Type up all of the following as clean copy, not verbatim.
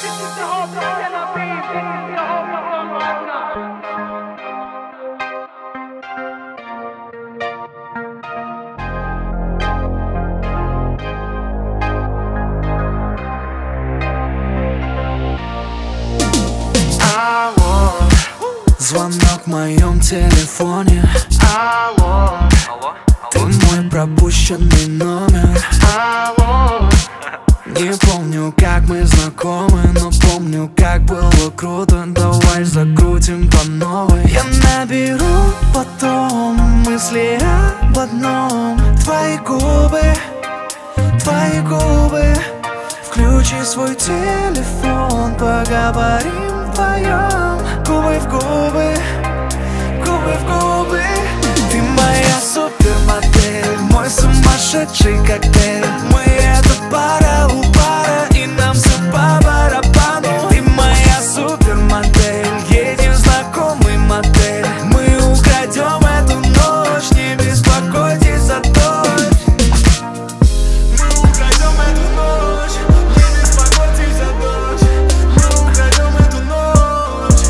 Звонок в моем телефоне. Алло. Ты мой пропущенный номер. Алло. Не помню, как мы знакомы, но помню, как было круто. Давай закрутим по новой. Я наберу потом мысли об одном. Твои губы, твои губы. Включи свой телефон, поговорим вдвоем. Губы в губы, губы в губы. Ты моя супермодель, мой сумасшедший коктейль. Мы это пара у пара, и нам все по барабану. Ты моя супермодель, едем в знакомый мотель. Мы украдем эту ночь, не беспокойтесь за дождь. Мы украдем эту ночь, не беспокойтесь за дождь. Мы украдем эту ночь.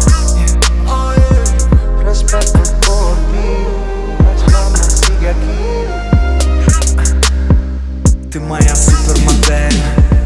Respeto por ti, мама, sigue aquí. Ты моя супермодель.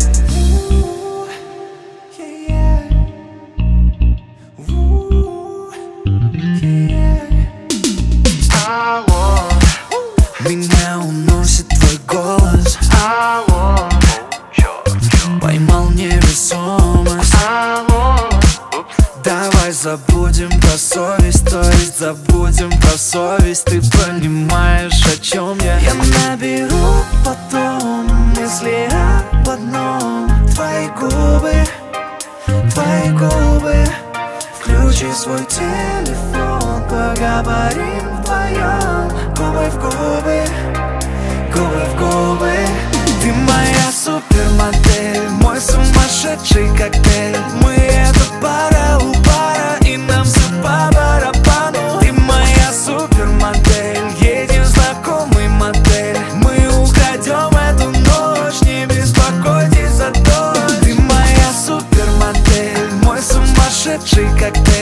Алло. Меня уносит твой голос. Алло. Поймал невесомость. Алло. Давай забудем про совесть, то есть забудем про совесть. Ты понимаешь, о чем я? Я наберу потом мысли об одном. Твои губы, твои губы. Включи свой телефон, поговорим вдвоем. Губы в губы, губы в губы. Ты моя супермодель, мой сумасшедший коктейль. Мы это пара у пара, и нам все по барабану. Ты моя супермодель, едем в знакомый мотель. Мы украдем эту ночь, не беспокойтесь за дождь. Ты моя супермодель, мой сумасшедший коктейль.